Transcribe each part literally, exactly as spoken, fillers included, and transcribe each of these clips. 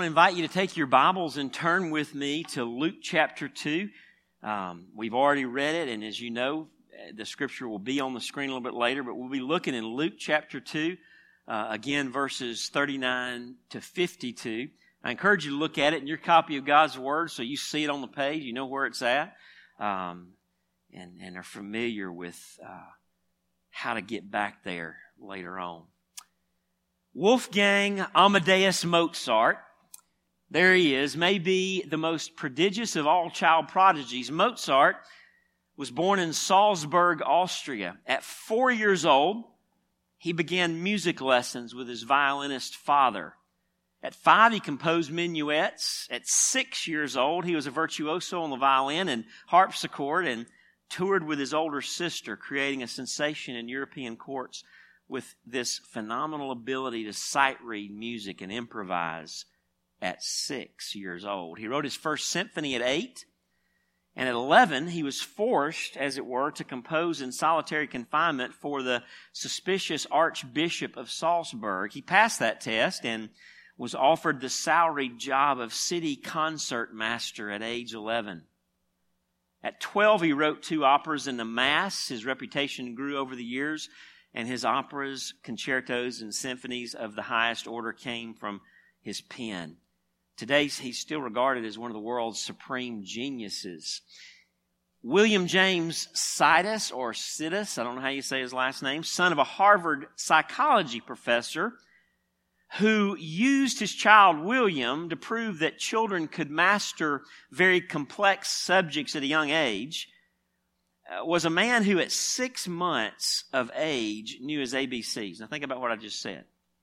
to invite you to take your Bibles and turn with me to Luke chapter two. Um, we've already read it, and as you know, the scripture will be on the screen a little bit later, but we'll be looking in Luke chapter two, uh, again, verses thirty-nine to fifty-two. I encourage you to look at it in your copy of God's Word so you see it on the page, you know where it's at, um, and, and are familiar with uh, how to get back there later on. Wolfgang Amadeus Mozart, there he is, may be the most prodigious of all child prodigies. Mozart was born in Salzburg, Austria. At four years old, he began music lessons with his violinist father. At five, he composed minuets. At six years old, he was a virtuoso on the violin and harpsichord and toured with his older sister, creating a sensation in European courts with this phenomenal ability to sight read music and improvise at six years old. He wrote his first symphony at eight, and at eleven, he was forced, as it were, to compose in solitary confinement for the suspicious Archbishop of Salzburg. He passed that test and was offered the salaried job of city concert master at age eleven. At twelve, he wrote two operas and a mass. His reputation grew over the years, and his operas, concertos, and symphonies of the highest order came from his pen. Today, he's still regarded as one of the world's supreme geniuses. William James Sidis, or Sidis, I don't know how you say his last name, son of a Harvard psychology professor, who used his child William to prove that children could master very complex subjects at a young age, was a man who at six months of age knew his A B Cs. Now think about what I just said.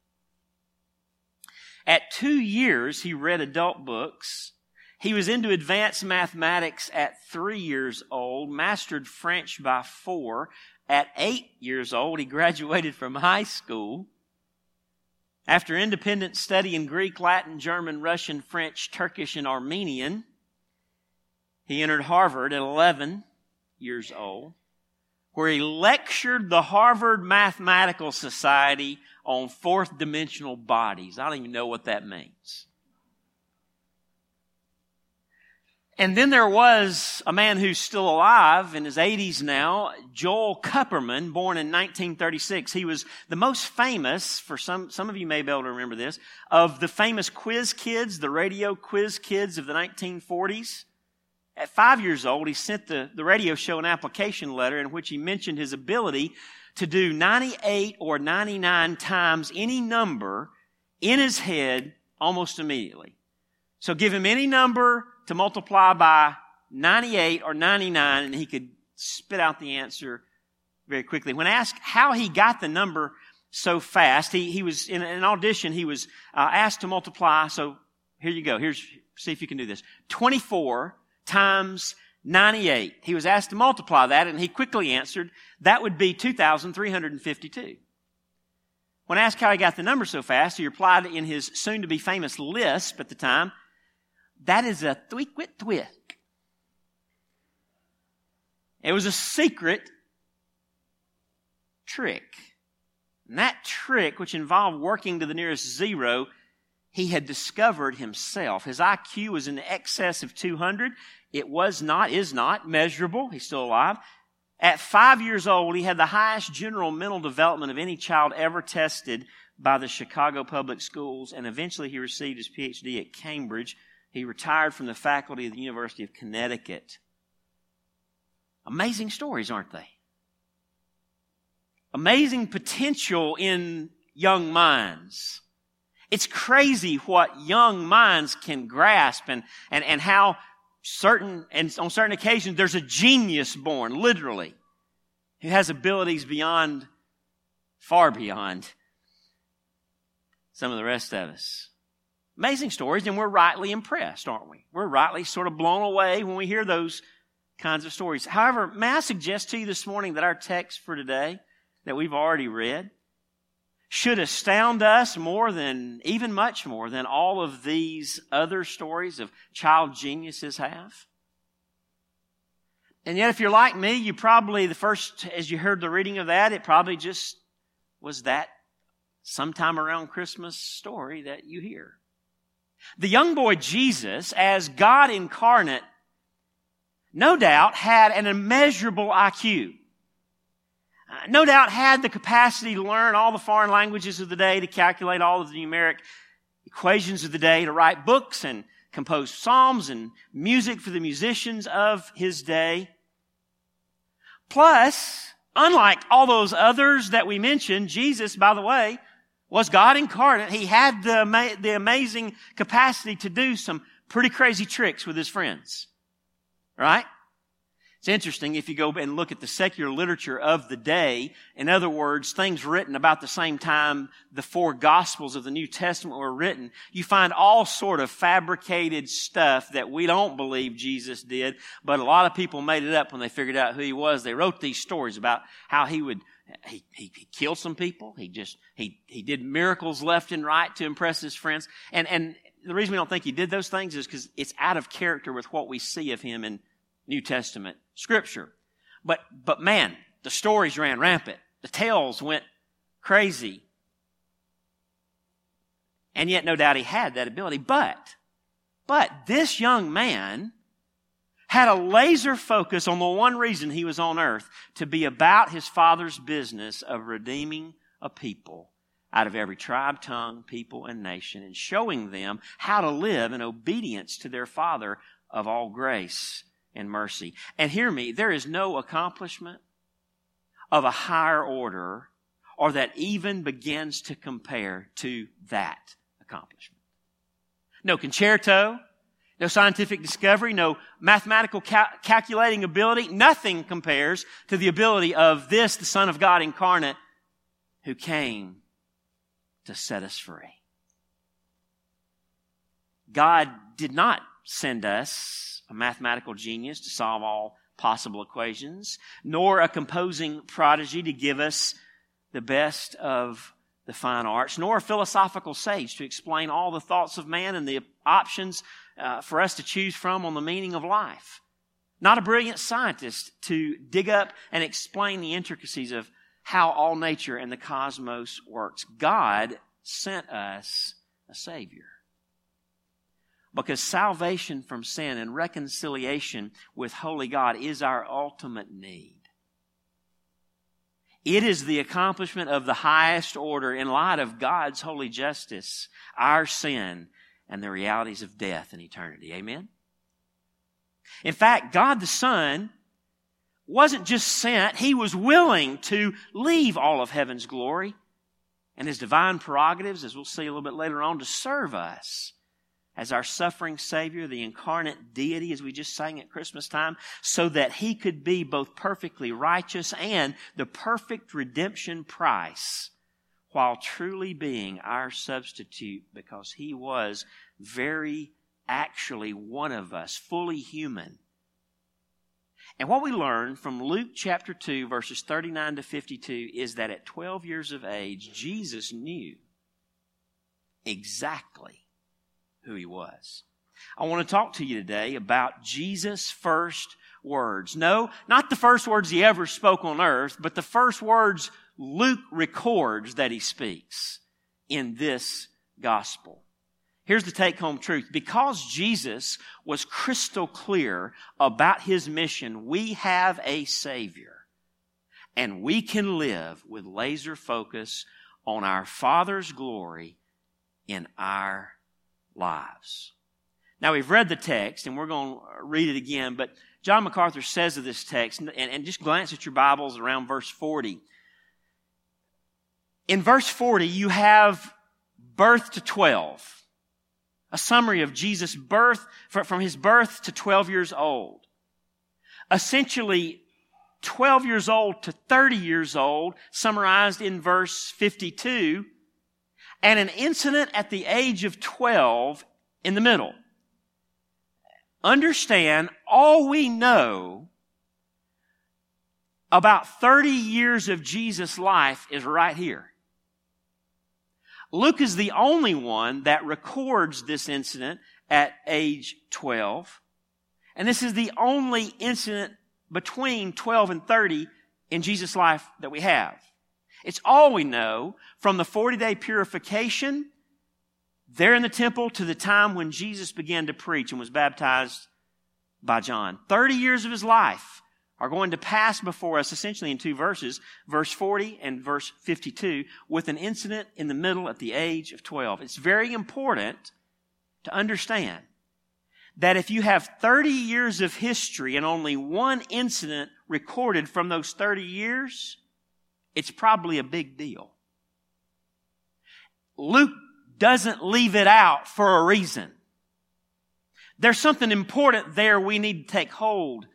At two years, he read adult books. He was into advanced mathematics at three years old, mastered French by four. At eight years old, he graduated from high school. After independent study in Greek, Latin, German, Russian, French, Turkish, and Armenian, he entered Harvard at eleven years old, where he lectured the Harvard Mathematical Society on fourth dimensional bodies. I don't even know what that means. And then there was a man who's still alive in his eighties now, Joel Kupperman, born in nineteen thirty-six. He was the most famous, for some, some of you may be able to remember this, of the famous quiz kids, the radio quiz kids of the nineteen forties. At five years old, he sent the, the radio show an application letter in which he mentioned his ability to do ninety-eight or ninety-nine times any number in his head almost immediately. So give him any number to multiply by ninety-eight or ninety-nine, and he could spit out the answer very quickly. When asked how he got the number so fast, he, he was in an audition, he was uh, asked to multiply. So here you go. Here's, see if you can do this. twenty-four times ninety-eight. He was asked to multiply that, and he quickly answered, that would be two thousand three hundred fifty-two. When asked how he got the number so fast, he replied in his soon-to-be famous lisp at the time, that is a thwick-wit-thwick. It was a secret trick. And that trick, which involved working to the nearest zero, he had discovered himself. His I Q was in excess of two hundred. It was not, is not measurable. He's still alive. At five years old, he had the highest general mental development of any child ever tested by the Chicago Public Schools, and eventually he received his P H D at Cambridge. He retired from the faculty of the University of Connecticut. Amazing stories, aren't they? Amazing potential in young minds. It's crazy what young minds can grasp, and, and, and how certain, and on certain occasions, there's a genius born, literally, who has abilities beyond, far beyond some of the rest of us. Amazing stories, and we're rightly impressed, aren't we? We're rightly sort of blown away when we hear those kinds of stories. However, may I suggest to you this morning that our text for today, that we've already read, should astound us more than, even much more than all of these other stories of child geniuses have. And yet, if you're like me, you probably, the first, as you heard the reading of that, it probably just was that sometime around Christmas story that you hear. The young boy Jesus, as God incarnate, no doubt had an immeasurable I Q. Uh, no doubt had the capacity to learn all the foreign languages of the day, to calculate all of the numeric equations of the day, to write books and compose psalms and music for the musicians of his day. Plus, unlike all those others that we mentioned, Jesus, by the way, was God incarnate. He had the, ama- the amazing capacity to do some pretty crazy tricks with his friends. Right? It's interesting if you go and look at the secular literature of the day. In other words, things written about the same time the four Gospels of the New Testament were written. You find all sort of fabricated stuff that we don't believe Jesus did, but a lot of people made it up when they figured out who he was. They wrote these stories about how he would He, he, he killed some people. He just, he, he did miracles left and right to impress his friends. And, and the reason we don't think he did those things is because it's out of character with what we see of him in New Testament Scripture. But, but man, the stories ran rampant. The tales went crazy. And yet, no doubt he had that ability. But, but this young man had a laser focus on the one reason he was on earth, to be about his Father's business of redeeming a people out of every tribe, tongue, people, and nation, and showing them how to live in obedience to their Father of all grace and mercy. And hear me, there is no accomplishment of a higher order or that even begins to compare to that accomplishment. No concerto, no scientific discovery, no mathematical cal- calculating ability. Nothing compares to the ability of this, the Son of God incarnate, who came to set us free. God did not send us a mathematical genius to solve all possible equations, nor a composing prodigy to give us the best of the fine arts, nor a philosophical sage to explain all the thoughts of man and the options uh, for us to choose from on the meaning of life. Not a brilliant scientist to dig up and explain the intricacies of how all nature and the cosmos works. God sent us a Savior. Because salvation from sin and reconciliation with holy God is our ultimate need. It is the accomplishment of the highest order in light of God's holy justice, our sin, and the realities of death and eternity. Amen? In fact, God the Son wasn't just sent, He was willing to leave all of heaven's glory and His divine prerogatives, as we'll see a little bit later on, to serve us as our suffering Savior, the incarnate deity, as we just sang at Christmas time, so that He could be both perfectly righteous and the perfect redemption price, while truly being our substitute, because He was very actually one of us, fully human. And what we learn from Luke chapter two, verses thirty-nine to fifty-two, is that at twelve years of age, Jesus knew exactly who He was. I want to talk to you today about Jesus' first words. No, not the first words He ever spoke on earth, but the first words Luke records that He speaks in this gospel. Here's the take-home truth. Because Jesus was crystal clear about His mission, we have a Savior. And we can live with laser focus on our Father's glory in our lives. Now, we've read the text, and we're going to read it again, but John MacArthur says of this text, and, and just glance at your Bibles around verse forty. In verse forty, you have birth to twelve. A summary of Jesus' birth, from His birth to twelve years old. Essentially, twelve years old to thirty years old, summarized in verse fifty-two, and an incident at the age of twelve in the middle. Understand, all we know about thirty years of Jesus' life is right here. Luke is the only one that records this incident at age twelve. And this is the only incident between twelve and thirty in Jesus' life that we have. It's all we know from the forty-day purification there in the temple to the time when Jesus began to preach and was baptized by John. thirty years of his life are going to pass before us essentially in two verses, verse forty and verse fifty-two, with an incident in the middle at the age of twelve. It's very important to understand that if you have thirty years of history and only one incident recorded from those thirty years, it's probably a big deal. Luke doesn't leave it out for a reason. There's something important there we need to take hold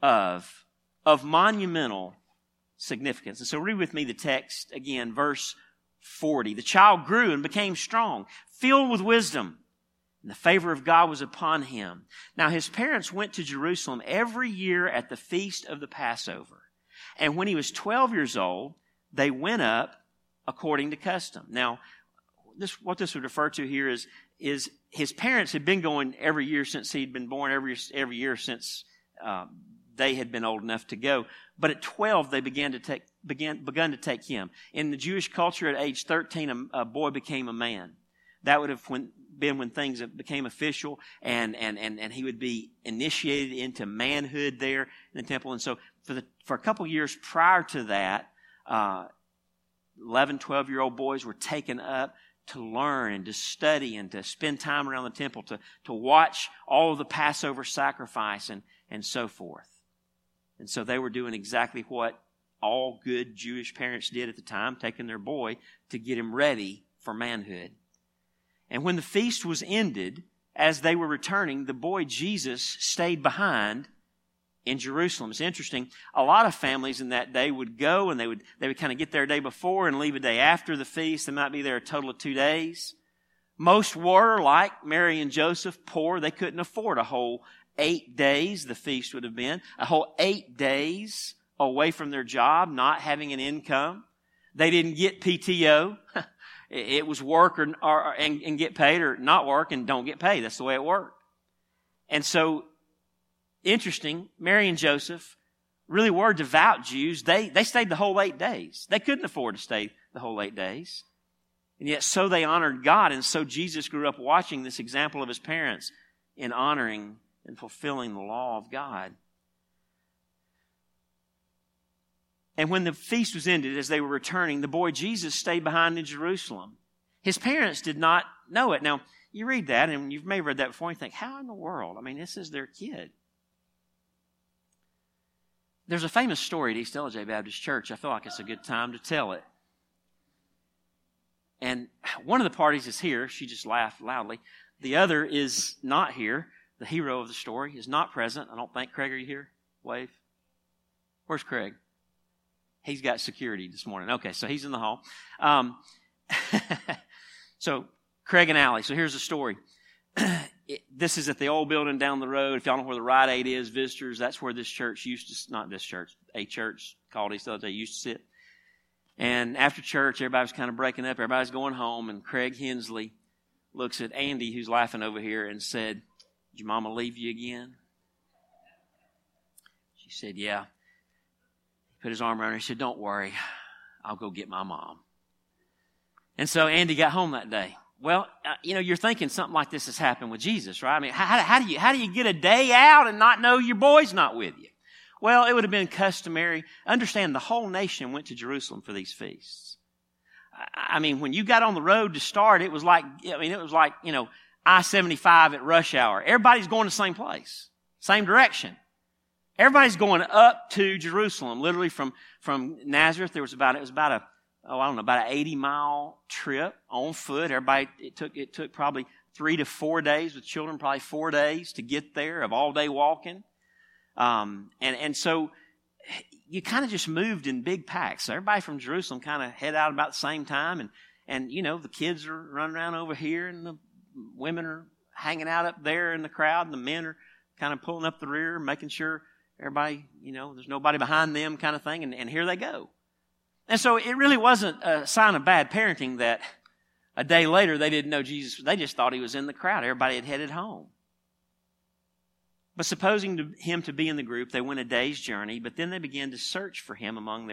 of, of monumental significance. And so read with me the text again, verse forty. The child grew and became strong, filled with wisdom, and the favor of God was upon him. Now his parents went to Jerusalem every year at the feast of the Passover. And when he was twelve years old, they went up according to custom. Now, this, what this would refer to here is, is his parents had been going every year since he'd been born, every, every year since uh, they had been old enough to go. But at twelve, they began to take, began, begun to take him. In the Jewish culture, at age thirteen, a, a boy became a man. That would have when, been when things became official, and, and, and, and he would be initiated into manhood there in the temple. And so for the for a couple years prior to that, uh, eleven, twelve-year-old boys were taken up to learn and to study and to spend time around the temple, to, to watch all of the Passover sacrifice and, and so forth. And so they were doing exactly what all good Jewish parents did at the time, taking their boy to get him ready for manhood. And when the feast was ended, as they were returning, the boy Jesus stayed behind in Jerusalem. It's interesting. A lot of families in that day would go and they would they would kind of get there a day before and leave a day after the feast. They might be there a total of two days. Most were, like Mary and Joseph, poor. They couldn't afford a whole eight days, the feast would have been. A whole eight days away from their job, not having an income. They didn't get P T O. It was work or, or and, and get paid, or not work and don't get paid. That's the way it worked. And so, interesting, Mary and Joseph really were devout Jews. They, they stayed the whole eight days. They couldn't afford to stay the whole eight days. And yet so they honored God. And so Jesus grew up watching this example of his parents in honoring and fulfilling the law of God. And when the feast was ended, as they were returning, the boy Jesus stayed behind in Jerusalem. His parents did not know it. Now, you read that, and you may have read that before, and you think, how in the world? I mean, this is their kid. There's a famous story at East L J Baptist Church. I feel like it's a good time to tell it. And one of the parties is here. She just laughed loudly. The other is not here. The hero of the story is not present. I don't think. Craig, are you here? Wave. Where's Craig? He's got security this morning. Okay, so he's in the hall. Um, so, Craig and Allie. So here's the story. It, this is at the old building down the road. If y'all know where the Rite Aid is, visitors, that's where this church used to, not this church, a church called East L J used to sit. And after church, everybody was kind of breaking up. Everybody's going home, and Craig Hensley looks at Andy, who's laughing over here, and said, "Did your mama leave you again?" She said, "Yeah." Put his arm around her. He said, "Don't worry. I'll go get my mom." And so Andy got home that day. Well, uh, you know, you're thinking something like this has happened with Jesus, right? I mean, how, how do you how do you get a day out and not know your boy's not with you? Well, it would have been customary. Understand, the whole nation went to Jerusalem for these feasts. I, I mean, when you got on the road to start, it was like, I mean, it was like, you know, I seventy-five at rush hour. Everybody's going to the same place, same direction. Everybody's going up to Jerusalem, literally from, from Nazareth. There was about, it was about a, oh, I don't know, about an eighty mile trip on foot. Everybody, it took, it took probably three to four days with children, probably four days to get there of all day walking. Um, and, and so you kind of just moved in big packs. So everybody from Jerusalem kind of head out about the same time. And, and, you know, the kids are running around over here and the women are hanging out up there in the crowd and the men are kind of pulling up the rear, making sure everybody, you know, there's nobody behind them kind of thing, and, and here they go. And so it really wasn't a sign of bad parenting that a day later they didn't know Jesus. They just thought he was in the crowd. Everybody had headed home. But supposing to him to be in the group, they went a day's journey, but then they began to search for him among their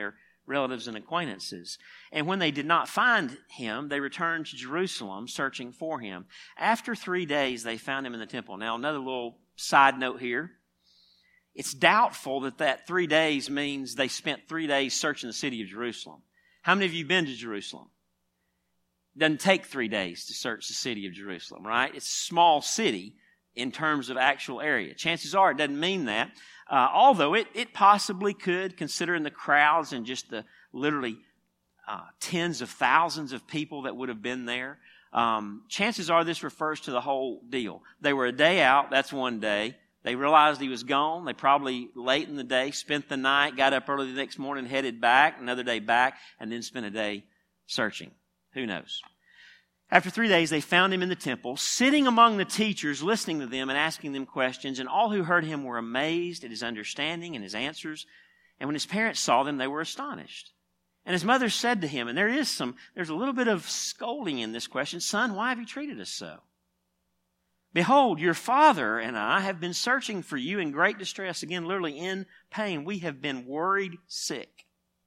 relatives and acquaintances. And when they did not find him, they returned to Jerusalem searching for him. After three days, they found him in the temple. Now, another little side note here. It's doubtful that that three days means they spent three days searching the city of Jerusalem. How many of you have been to Jerusalem? It doesn't take three days to search the city of Jerusalem, right? It's a small city in terms of actual area. Chances are it doesn't mean that. Uh, although it, it possibly could, considering the crowds and just the literally uh, tens of thousands of people that would have been there. Um, chances are this refers to the whole deal. They were a day out. That's one day. They realized he was gone. They probably late in the day spent the night, got up early the next morning, headed back, another day back, and then spent a day searching. Who knows? After three days, they found him in the temple, sitting among the teachers, listening to them and asking them questions. And all who heard him were amazed at his understanding and his answers. And when his parents saw them, they were astonished. And his mother said to him, and there is some, there's a little bit of scolding in this question, "Son, why have you treated us so? Behold, your father and I have been searching for you in great distress." Again, literally in pain. "We have been worried sick."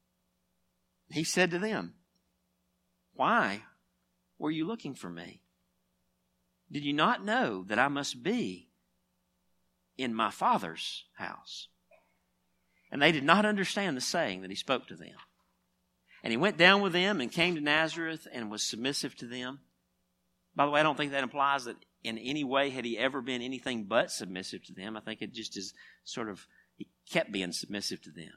He said to them, "Why were you looking for me? Did you not know that I must be in my Father's house?" And they did not understand the saying that he spoke to them. And he went down with them and came to Nazareth and was submissive to them. By the way, I don't think that implies that in any way had he ever been anything but submissive to them. I think it just is sort of, he kept being submissive to them.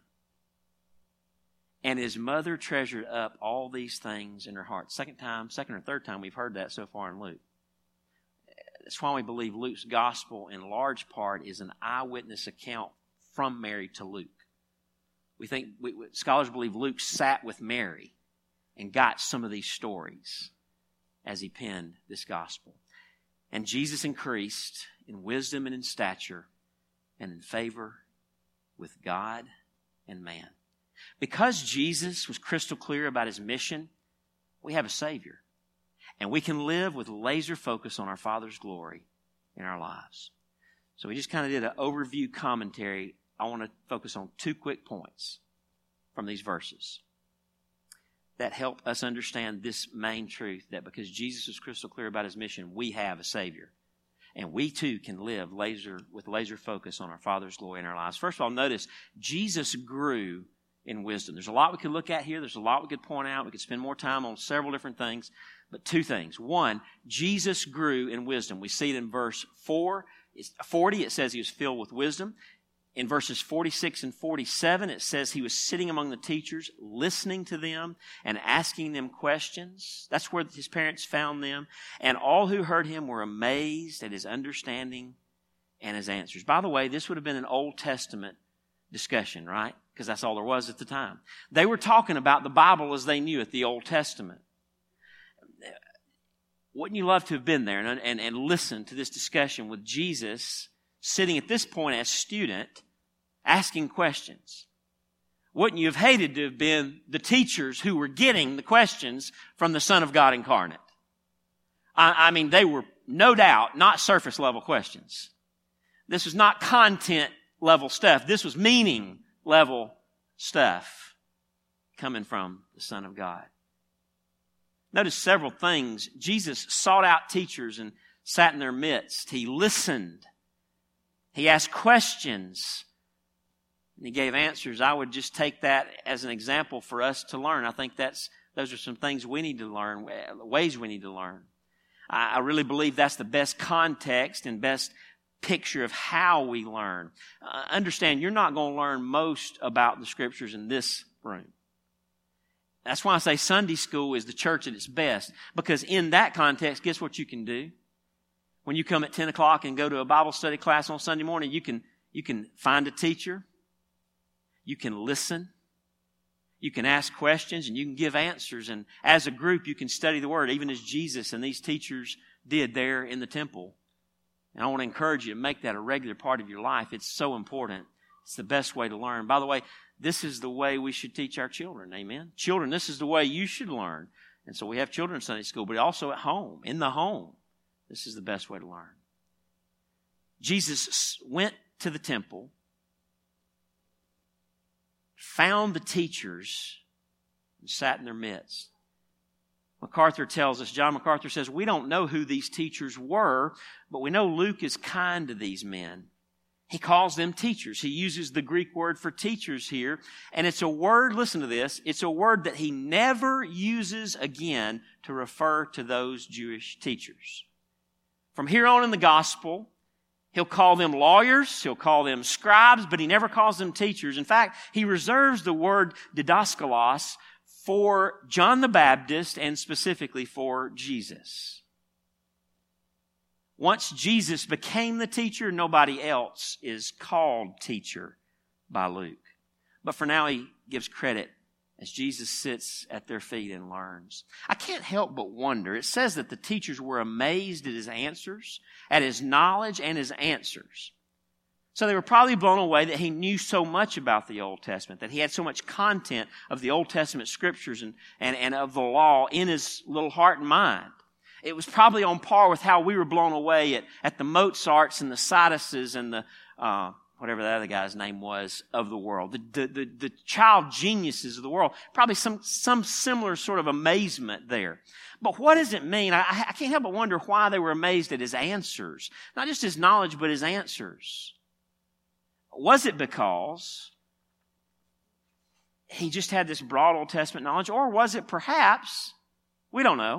And his mother treasured up all these things in her heart. Second time, second or third time we've heard that so far in Luke. That's why we believe Luke's gospel in large part is an eyewitness account from Mary to Luke. We think, we, scholars believe Luke sat with Mary and got some of these stories as he penned this gospel. And Jesus increased in wisdom and in stature and in favor with God and man. Because Jesus was crystal clear about his mission, we have a Savior. And we can live with laser focus on our Father's glory in our lives. So we just kind of did an overview commentary. I want to focus on two quick points from these verses that help us understand this main truth, that because Jesus was crystal clear about his mission, we have a Savior. And we too can live laser with laser focus on our Father's glory in our lives. First of all, notice Jesus grew in wisdom. There's a lot we could look at here. There's a lot we could point out. We could spend more time on several different things. But two things. One, Jesus grew in wisdom. We see it in verse four. It's forty, it says he was filled with wisdom. In verses forty-six and forty-seven, it says he was sitting among the teachers, listening to them and asking them questions. That's where his parents found them. And all who heard him were amazed at his understanding and his answers. By the way, this would have been an Old Testament discussion, right? Because that's all there was at the time. They were talking about the Bible as they knew it, the Old Testament. Wouldn't you love to have been there and, and, and listened to this discussion with Jesus sitting at this point as student, asking questions? Wouldn't you have hated to have been the teachers who were getting the questions from the Son of God incarnate? I, I mean, they were no doubt not surface level questions. This was not content level stuff. This was meaning level stuff coming from the Son of God. Notice several things. Jesus sought out teachers and sat in their midst. He listened. He asked questions. And he gave answers. I would just take that as an example for us to learn. I think that's those are some things we need to learn, ways we need to learn. I, I really believe that's the best context and best picture of how we learn. Uh, understand, you're not going to learn most about the Scriptures in this room. That's why I say Sunday school is the church at its best. Because in that context, guess what you can do? When you come at ten o'clock and go to a Bible study class on Sunday morning, you can, you can find a teacher. You can listen. You can ask questions and you can give answers. And as a group, you can study the Word, even as Jesus and these teachers did there in the temple. And I want to encourage you to make that a regular part of your life. It's so important. It's the best way to learn. By the way, this is the way we should teach our children. Amen? Children, this is the way you should learn. And so we have children's Sunday school, but also at home, in the home. This is the best way to learn. Jesus went to the temple, found the teachers, and sat in their midst. MacArthur tells us, John MacArthur says, we don't know who these teachers were, but we know Luke is kind to these men. He calls them teachers. He uses the Greek word for teachers here. And it's a word, listen to this, it's a word that he never uses again to refer to those Jewish teachers. From here on in the gospel, he'll call them lawyers, he'll call them scribes, but he never calls them teachers. In fact, he reserves the word didaskalos for John the Baptist and specifically for Jesus. Once Jesus became the teacher, nobody else is called teacher by Luke. But for now, he gives credit as Jesus sits at their feet and learns. I can't help but wonder. It says that the teachers were amazed at his answers, at his knowledge and his answers. So they were probably blown away that he knew so much about the Old Testament, that he had so much content of the Old Testament scriptures and, and, and of the law in his little heart and mind. It was probably on par with how we were blown away at, at the Mozarts and the Siduses and the, uh, whatever the other guy's name was, of the world. The, the, the, the child geniuses of the world. Probably some, some similar sort of amazement there. But what does it mean? I, I can't help but wonder why they were amazed at his answers. Not just his knowledge, but his answers. Was it because he just had this broad Old Testament knowledge? Or was it perhaps, we don't know,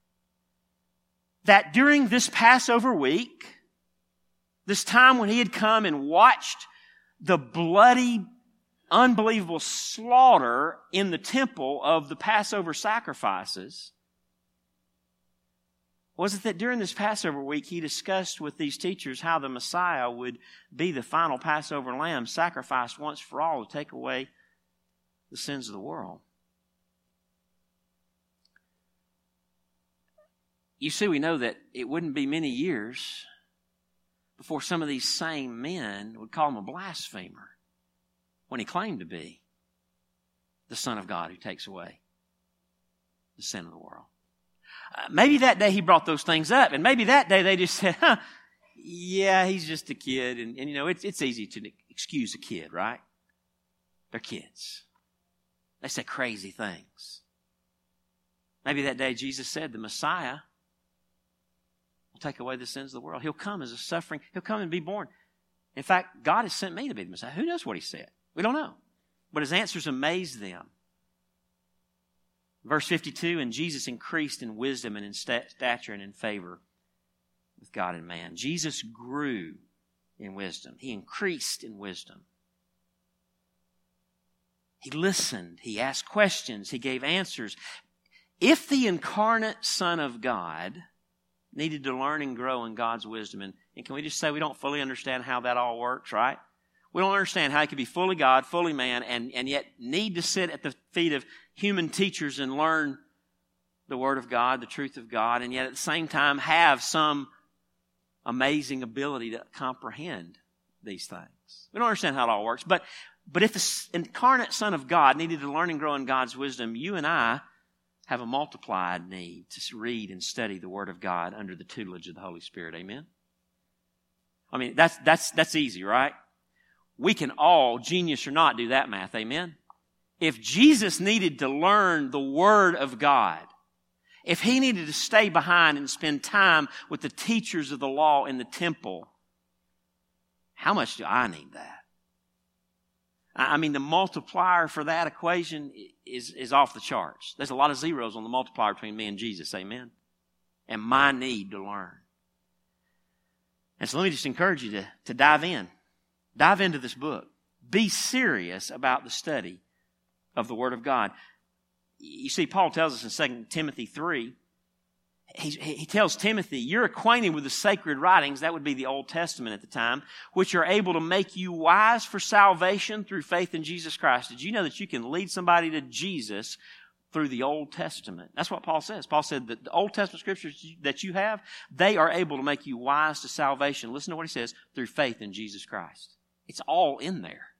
that during this Passover week, this time when he had come and watched the bloody, unbelievable slaughter in the temple of the Passover sacrifices, was it that during this Passover week he discussed with these teachers how the Messiah would be the final Passover lamb sacrificed once for all to take away the sins of the world? You see, we know that it wouldn't be many years before some of these same men would call him a blasphemer when he claimed to be the Son of God who takes away the sin of the world. Uh, maybe that day he brought those things up, and maybe that day they just said, huh, yeah, he's just a kid. And, and you know, it's, it's easy to excuse a kid, right? They're kids. They say crazy things. Maybe that day Jesus said the Messiah will take away the sins of the world. He'll come as a suffering. He'll come and be born. In fact, God has sent me to be the Messiah. Who knows what he said? We don't know. But his answers amazed them. Verse fifty-two, and Jesus increased in wisdom and in stature and in favor with God and man. Jesus grew in wisdom. He increased in wisdom. He listened. He asked questions. He gave answers. If the incarnate Son of God needed to learn and grow in God's wisdom, and, and can we just say we don't fully understand how that all works, right? We don't understand how he could be fully God, fully man, and, and yet need to sit at the feet of human teachers and learn the Word of God, the truth of God, and yet at the same time have some amazing ability to comprehend these things. We don't understand how it all works. But, but if the incarnate Son of God needed to learn and grow in God's wisdom, you and I have a multiplied need to read and study the Word of God under the tutelage of the Holy Spirit. Amen? I mean, that's, that's, that's easy, right? We can all, genius or not, do that math. Amen? If Jesus needed to learn the Word of God, if he needed to stay behind and spend time with the teachers of the law in the temple, how much do I need that? I mean, the multiplier for that equation is, is off the charts. There's a lot of zeros on the multiplier between me and Jesus. Amen? And my need to learn. And so let me just encourage you to, to dive in. Dive into this book. Be serious about the study of the Word of God. You see, Paul tells us in Second Timothy three, he, he tells Timothy, you're acquainted with the sacred writings, that would be the Old Testament at the time, which are able to make you wise for salvation through faith in Jesus Christ. Did you know that you can lead somebody to Jesus through the Old Testament? That's what Paul says. Paul said that the Old Testament scriptures that you have, they are able to make you wise to salvation. Listen to what he says, through faith in Jesus Christ. It's all in there.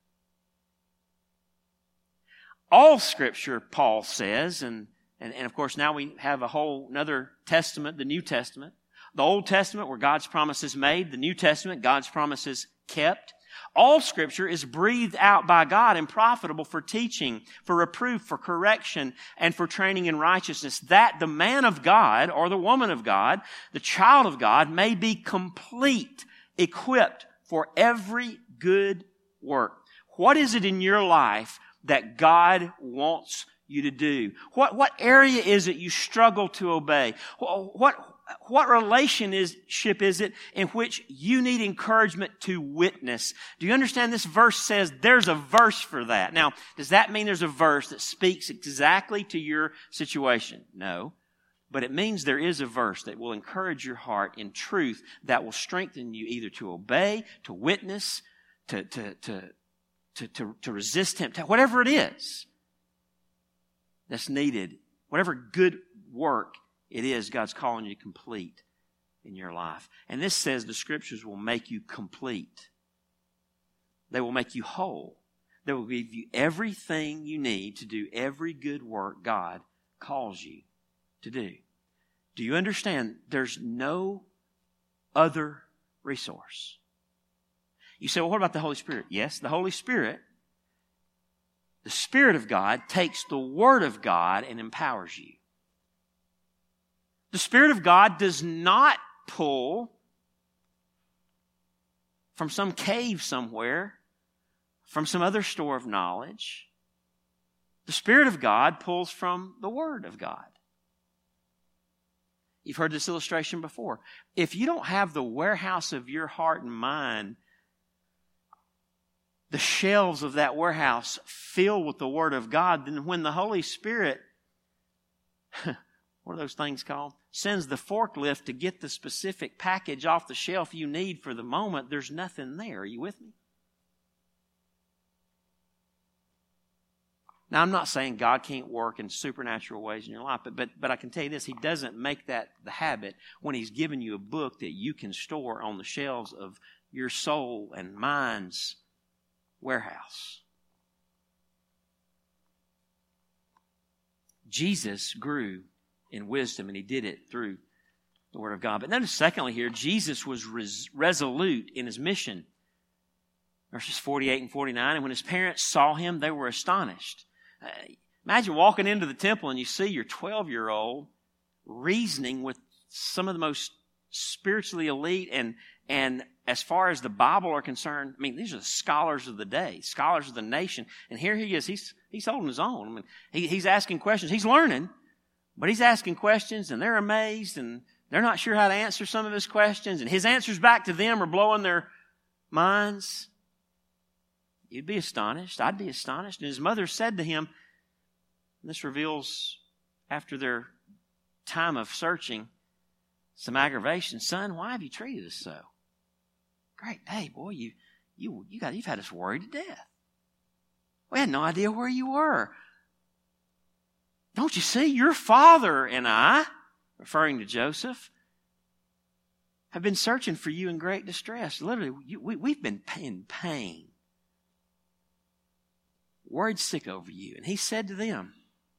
All Scripture, Paul says, and, and, and of course now we have a whole another testament, the New Testament. The Old Testament where God's promises made, the New Testament, God's promises kept. All Scripture is breathed out by God and profitable for teaching, for reproof, for correction, and for training in righteousness, that the man of God or the woman of God, the child of God, may be complete, equipped for every good work. What is it in your life that God wants you to do? What, what area is it you struggle to obey? What, what What relationship is it in which you need encouragement to witness? Do you understand this verse says there's a verse for that? Now, does that mean there's a verse that speaks exactly to your situation? No. But it means there is a verse that will encourage your heart in truth that will strengthen you either to obey, to witness, to, to, to, to, to, to resist temptation, whatever it is that's needed, whatever good work it is God's calling you to complete in your life. And this says the Scriptures will make you complete. They will make you whole. They will give you everything you need to do every good work God calls you to do. Do you understand? There's no other resource. You say, well, what about the Holy Spirit? Yes, the Holy Spirit, the Spirit of God, takes the Word of God and empowers you. The Spirit of God does not pull from some cave somewhere, from some other store of knowledge. The Spirit of God pulls from the Word of God. You've heard this illustration before. If you don't have the warehouse of your heart and mind, the shelves of that warehouse filled with the Word of God, then when the Holy Spirit, what are those things called? Sends the forklift to get the specific package off the shelf you need for the moment, there's nothing there. Are you with me? Now, I'm not saying God can't work in supernatural ways in your life, but, but, but I can tell you this, He doesn't make that the habit when He's given you a book that you can store on the shelves of your soul and mind's warehouse. Jesus grew in wisdom, and He did it through the Word of God. But notice, secondly here, Jesus was res- resolute in His mission. Verses forty-eight and forty-nine, and when His parents saw Him, they were astonished. Uh, imagine walking into the temple and you see your twelve-year-old reasoning with some of the most spiritually elite and, and as far as the Bible are concerned, I mean, these are the scholars of the day, scholars of the nation. And here he is, he's, he's holding his own. I mean, he, he's asking questions. He's learning. But he's asking questions, and they're amazed, and they're not sure how to answer some of his questions, and his answers back to them are blowing their minds. You'd be astonished. I'd be astonished. And his mother said to him, and this reveals after their time of searching some aggravation, son, why have you treated us so? Great day, boy. You, you, you got, you've had us worried to death. We had no idea where you were. Don't you see, your father and I, referring to Joseph, have been searching for you in great distress. Literally, you, we, we've been in pain, worried sick over you. And he said to them,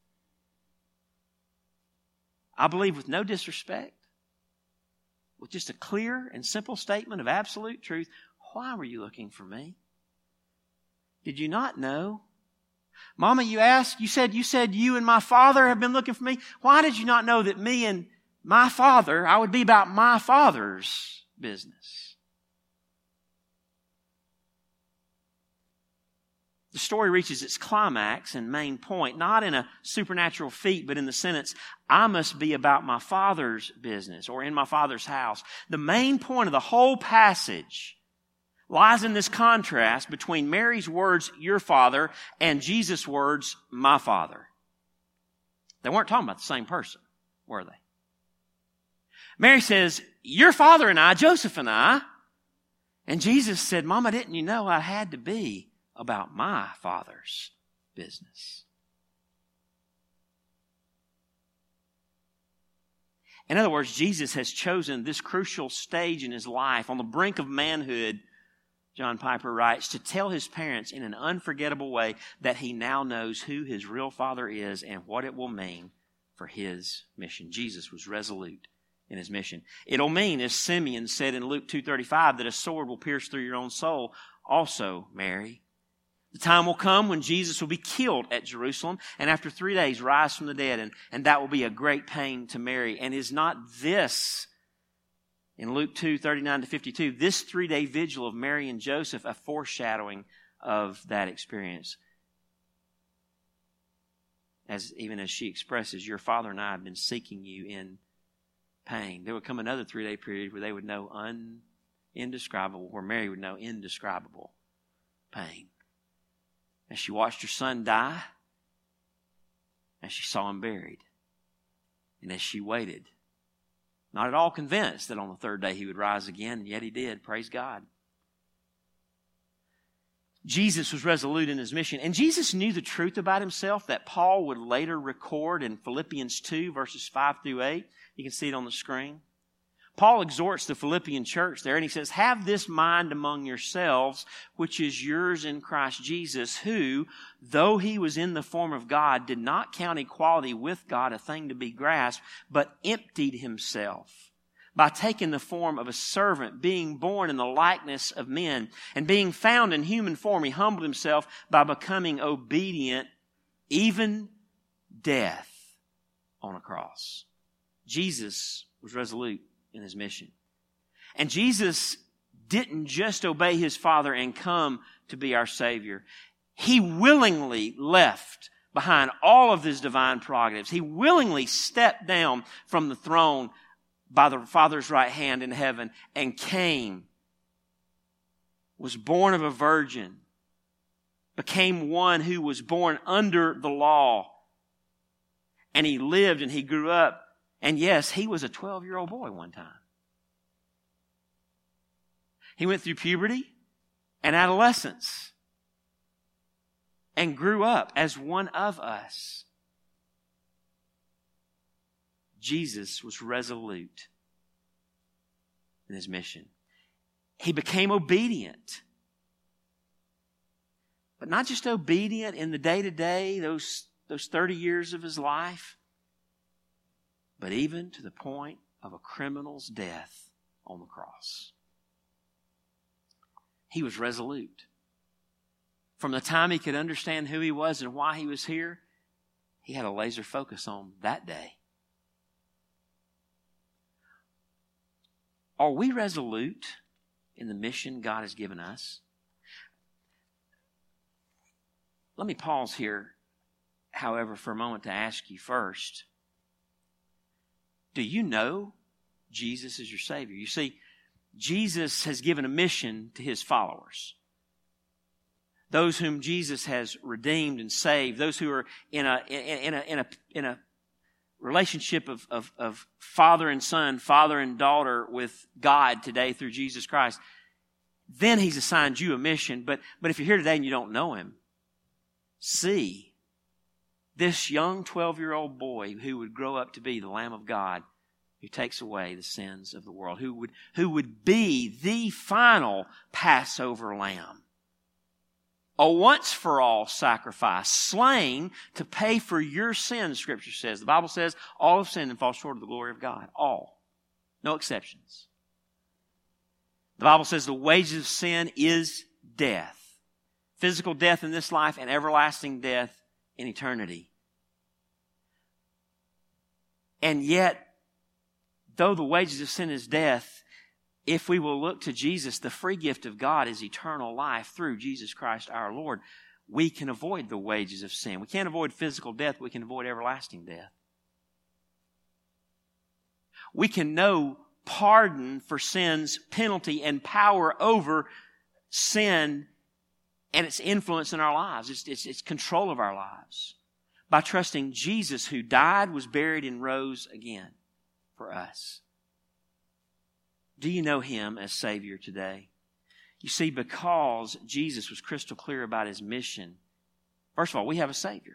I believe with no disrespect, with just a clear and simple statement of absolute truth, why were you looking for me? Did you not know? Mama, you asked, you said, you said you and my father have been looking for me. Why did you not know that me and my father, I would be about my father's business? The story reaches its climax and main point, not in a supernatural feat, but in the sentence, I must be about my father's business, or in my father's house. The main point of the whole passage lies in this contrast between Mary's words, your father, and Jesus' words, my father. They weren't talking about the same person, were they? Mary says, your father and I, Joseph and I. And Jesus said, Mama, didn't you know I had to be about my father's business? In other words, Jesus has chosen this crucial stage in his life, on the brink of manhood, John Piper writes, to tell his parents in an unforgettable way that he now knows who his real father is and what it will mean for his mission. Jesus was resolute in his mission. It'll mean, as Simeon said in Luke two thirty-five, that a sword will pierce through your own soul also, Mary. The time will come when Jesus will be killed at Jerusalem and after three days rise from the dead, and, and that will be a great pain to Mary. And is not this, in Luke two thirty-nine to fifty-two, this three-day vigil of Mary and Joseph a foreshadowing of that experience? As even as she expresses, your father and I have been seeking you in pain. There would come another three-day period where they would know un, indescribable, where Mary would know indescribable pain. As she watched her son die, as she saw him buried, and as she waited, not at all convinced that on the third day he would rise again, and yet he did, praise God. Jesus was resolute in his mission, and Jesus knew the truth about himself that Paul would later record in Philippians two, verses five through eight. You can see it on the screen. Paul exhorts the Philippian church there, and he says, have this mind among yourselves, which is yours in Christ Jesus, who, though he was in the form of God, did not count equality with God a thing to be grasped, but emptied himself by taking the form of a servant, being born in the likeness of men, and being found in human form, he humbled himself by becoming obedient, even death on a cross. Jesus was resolute in his mission. And Jesus didn't just obey his Father and come to be our Savior. He willingly left behind all of his divine prerogatives. He willingly stepped down from the throne by the Father's right hand in heaven and came, was born of a virgin, became one who was born under the law, and he lived and he grew up. And yes, he was a twelve-year-old boy one time. He went through puberty and adolescence and grew up as one of us. Jesus was resolute in his mission. He became obedient. But not just obedient in the day-to-day, those, those thirty years of his life, but even to the point of a criminal's death on the cross. He was resolute. From the time he could understand who he was and why he was here, he had a laser focus on that day. Are we resolute in the mission God has given us? Let me pause here, however, for a moment to ask you first, do you know Jesus is your Savior? You see, Jesus has given a mission to his followers. Those whom Jesus has redeemed and saved, those who are in a in a in a in a relationship of, of, of father and son, father and daughter with God today through Jesus Christ. Then he's assigned you a mission. But but if you're here today and you don't know him, see this young twelve-year-old boy who would grow up to be the Lamb of God who takes away the sins of the world, who would, who would be the final Passover lamb. A once-for-all sacrifice, slain to pay for your sins, Scripture says. The Bible says all have sinned and fall short of the glory of God. All. No exceptions. The Bible says the wages of sin is death. Physical death in this life and everlasting death in eternity. And yet, though the wages of sin is death, if we will look to Jesus, the free gift of God is eternal life through Jesus Christ our Lord. We can avoid the wages of sin. We can't avoid physical death. We can avoid everlasting death. We can know pardon for sin's penalty and power over sin and its influence in our lives. It's, it's, it's control of our lives. By trusting Jesus, who died, was buried, and rose again for us. Do you know him as Savior today? You see, because Jesus was crystal clear about his mission, first of all, we have a Savior.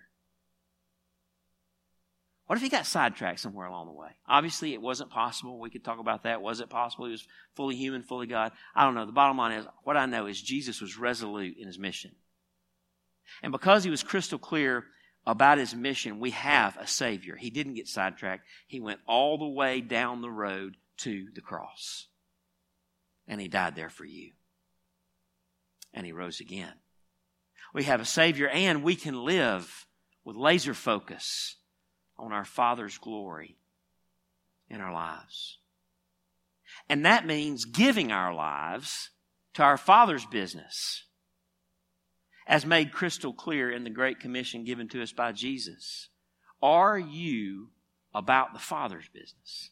What if he got sidetracked somewhere along the way? Obviously, it wasn't possible. We could talk about that. Was it possible? He was fully human, fully God. I don't know. The bottom line is, what I know is Jesus was resolute in his mission. And because he was crystal clear about his mission, we have a Savior. He didn't get sidetracked. He went all the way down the road to the cross. And he died there for you. And he rose again. We have a Savior, and we can live with laser focus on our Father's glory in our lives. And that means giving our lives to our Father's business, as made crystal clear in the Great Commission given to us by Jesus. Are you about the Father's business?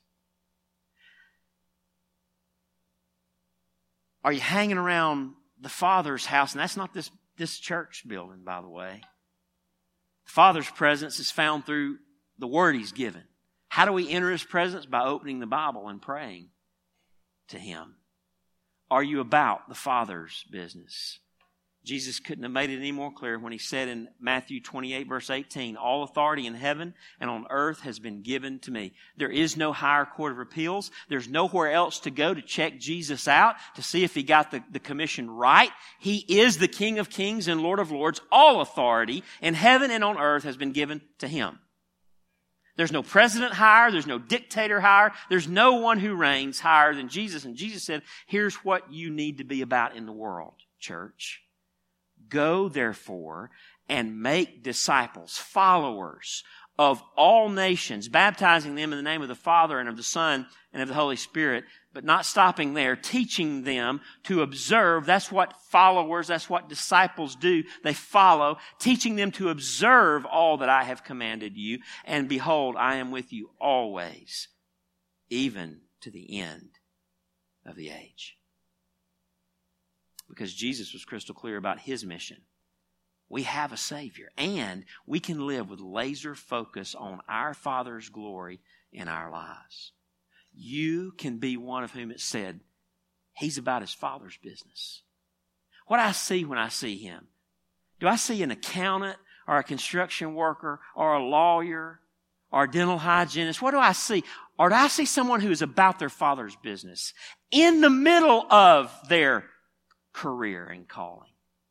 Are you hanging around the Father's house? And that's not this, this church building, by the way. The Father's presence is found through the Word He's given. How do we enter His presence? By opening the Bible and praying to Him. Are you about the Father's business? Jesus couldn't have made it any more clear when He said in Matthew twenty-eight, verse eighteen, all authority in heaven and on earth has been given to me. There is no higher court of appeals. There's nowhere else to go to check Jesus out, to see if He got the, the commission right. He is the King of kings and Lord of lords. All authority in heaven and on earth has been given to Him. There's no president higher. There's no dictator higher. There's no one who reigns higher than Jesus. And Jesus said, here's what you need to be about in the world, church. Go, therefore, and make disciples, followers of all nations, baptizing them in the name of the Father and of the Son and of the Holy Spirit, but not stopping there, teaching them to observe. That's what followers, that's what disciples do. They follow, teaching them to observe all that I have commanded you. And behold, I am with you always, even to the end of the age. Because Jesus was crystal clear about His mission. We have a Savior, and we can live with laser focus on our Father's glory in our lives. You can be one of whom it said, He's about His Father's business. What do I see when I see Him? Do I see an accountant or a construction worker or a lawyer or a dental hygienist? What do I see? Or do I see someone who is about their Father's business in the middle of their career and calling?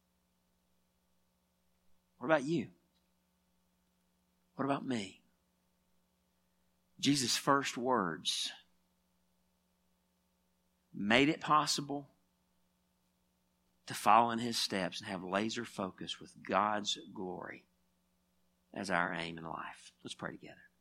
What about you? What about me? Jesus' first words made it possible to follow in His steps and have laser focus with God's glory as our aim in life. Let's pray together.